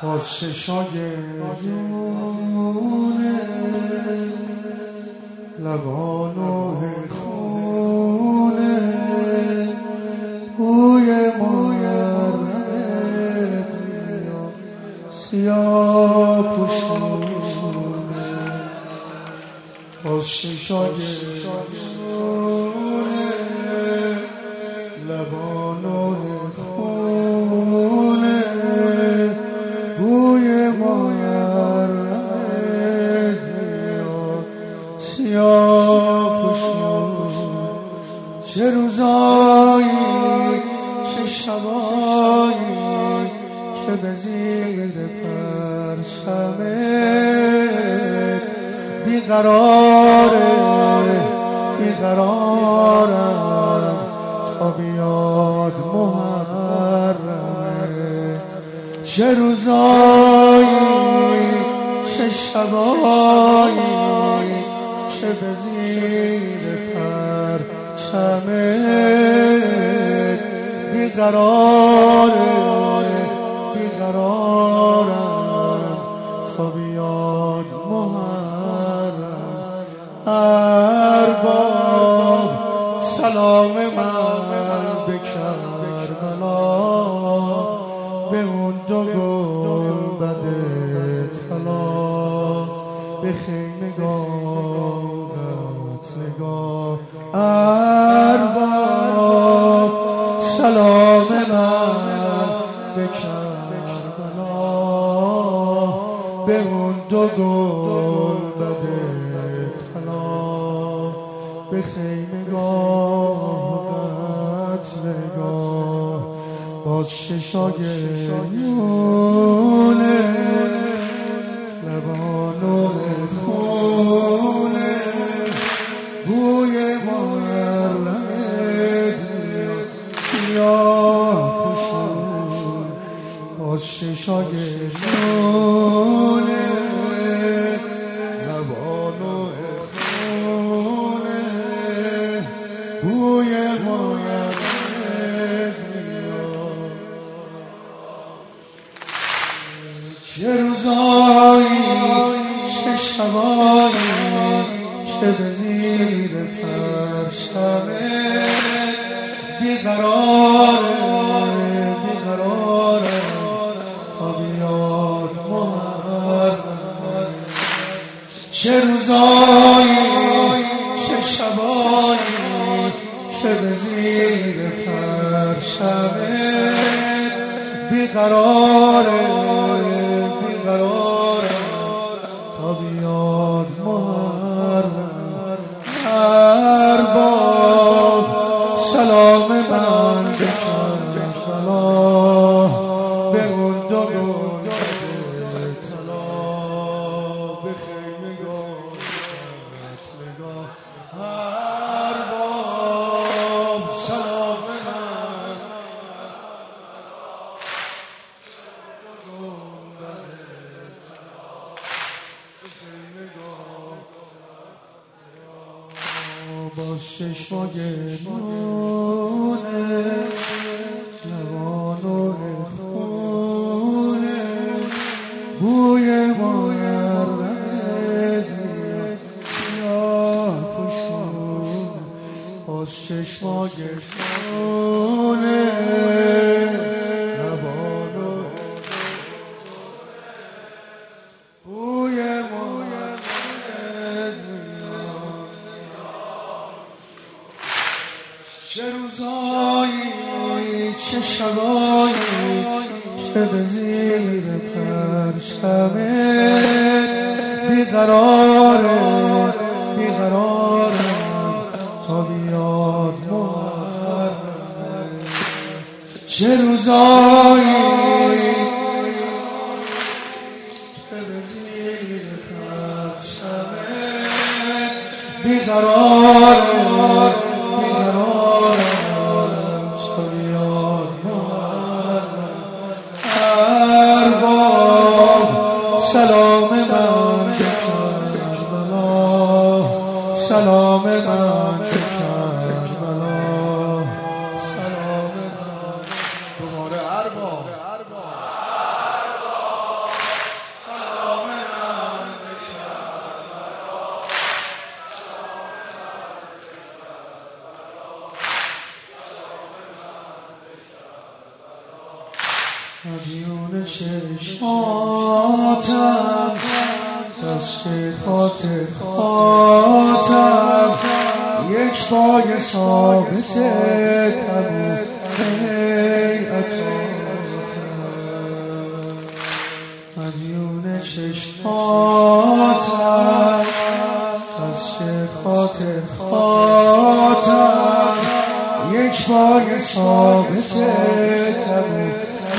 باز چشای گریونه لبانو خونه بوی مایرمه سیاه پوشونه باز چشای گریونه لبانو خونه بوی مایرمه سیاه پوشونه چه روزایی چه شبایی که به زیر پرچمت بیقرارم تا بیاد محرمه چه روزایی چه شبایی که به زیر پرچمت بیقرارم تا بیاد محرم ارباب سلام من به کربلا به اون دو گنبد طلا به خیمگاهت نگاه ارباب سلام من به کربلا به اون دو گنبد طلا به خیمگاهت نگاه باز چشای گریونه لبانو خونه بوی مایرمه سیاه پوشون باز چشای گریونه لبانو خونه بوی مایرمه چه روزایی چه شبایی که به زیر پرچمت بیقرارم تا بیاد محرم چه روزایی چه شبایی که به زیر پرچمت بیقرارم تا بیاد محرم ارباب سلام من به کربلا به اون دو گنبد طلا به خیمگاهت نگاه ارباب سلام من باز چشما گریونه لبانو خونه بوی مایرمه سیاه پوشونه باز چشما گریونه لبانو بوی چه روزایی چه شبایی که به زیر پرچمت بیقرارم تا بیاد محرم چه روزایی که به زیر پرچمت بیقرارم سلام من به کربلا سلام من به کربلا سلام من دوباره ارباب چشماتم دست خاطر خاطر یک پای ثابت تبود مدیون چشماتم دست خاطر خاطر یک پای ثابت تبود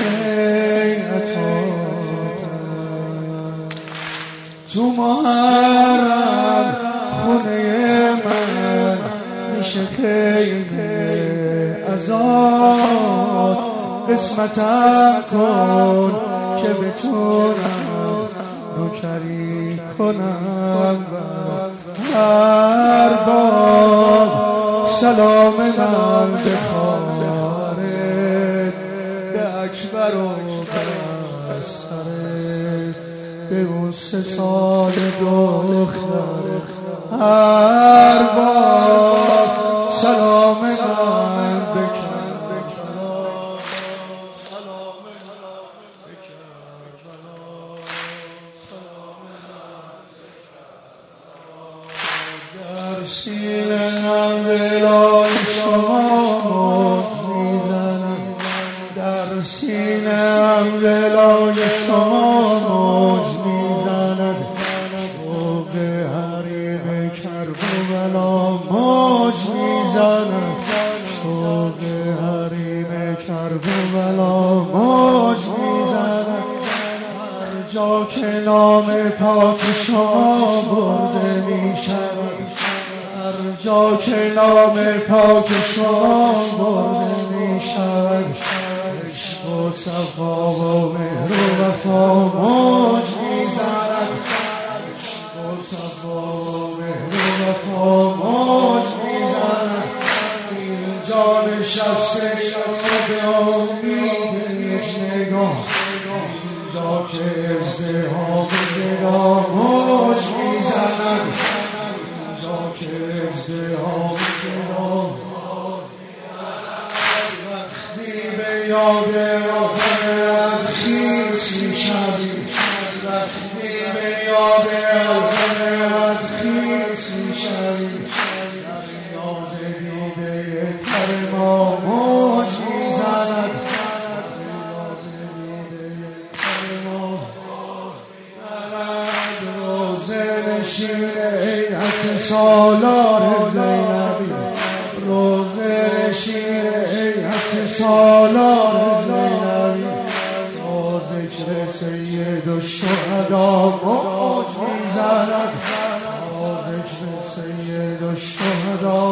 تو محرم خونه من میشه خیلی ازاد قسمتم کن که بتونم نوکری کنم هر باب سلام من بخوارد به اکبر و بسترد به اون 3 سال دختر هر باب سلام من بکن در سینه‌ام ولای شما موج میزنم در سینه‌ام ولای شما موج میزند شوق حریم کربلا موج میزند شوق حریم کربلا موج میزند هر جا که نام پاک شما برده میشود هر جا که نام پاک شما برده میشود عشق و صفا و مهر و وفا موج میزند عشق و صفا و مهر و وفا موج میزند اینجا نشسته به امید یک نگاه اینجا که ازدحام نگاه موج میزند اینجا که ازدحام نگاه وقتی به یاد آدمت خیس میشوی وقتی به یاد آدمت خیس میشوی ریاض دیده تر ما موج میزند ریاض دیده تر ما درد روزه نشین هیئت سالار زینبی روزه نشین هیئت سالار زینبی با ذکر سید الشهدا موج میزند با ذکر سید الشهدا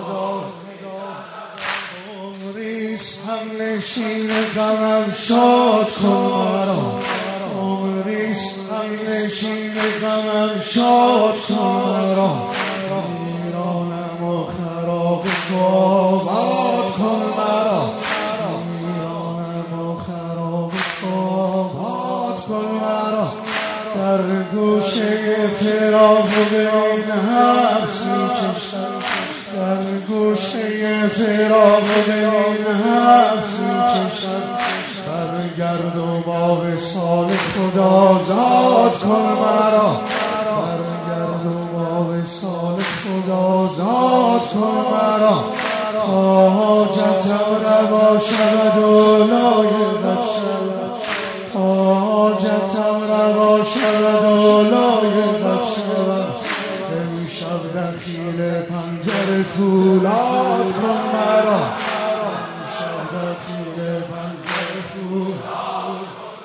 عمریست هم نشین غمم شاد کن مرا عمریست هم نشین غمم شاد کن مرا ایرانم و خراب تو آباد کن مرا ایرانم و خراب تو آباد کن مرا در گوشه فراق ببین حبس میکشم در گوشه فراق ببین حبس میکشم برگرد و با وصال خدا زاد کن مرا برگرد و با وصال خدا زاد کن مرا تا حاجتم روا شود و لایقت شود تا حاجتم روا شود و لایقت شود امشب دخیل پنجره فولاد کن مرا امشب دخیل پنجره فولاد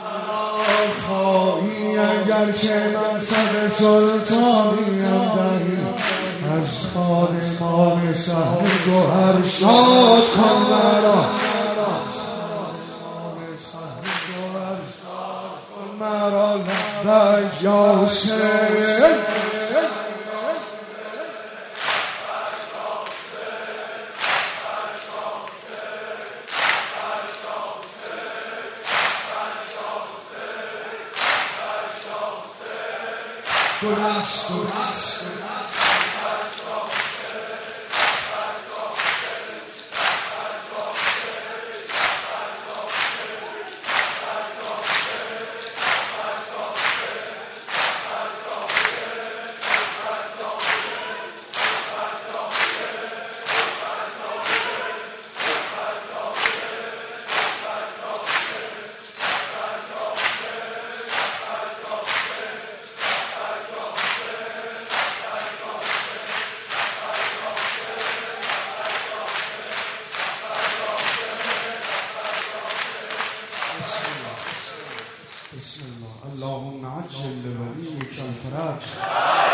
خواهی اگر که منصب سلطانیم دهی از خادمان سهم گوهر شاد کن مرا مرا لبیک یا حسین درست بسم الله. اللهم عجل لوليك الفرج.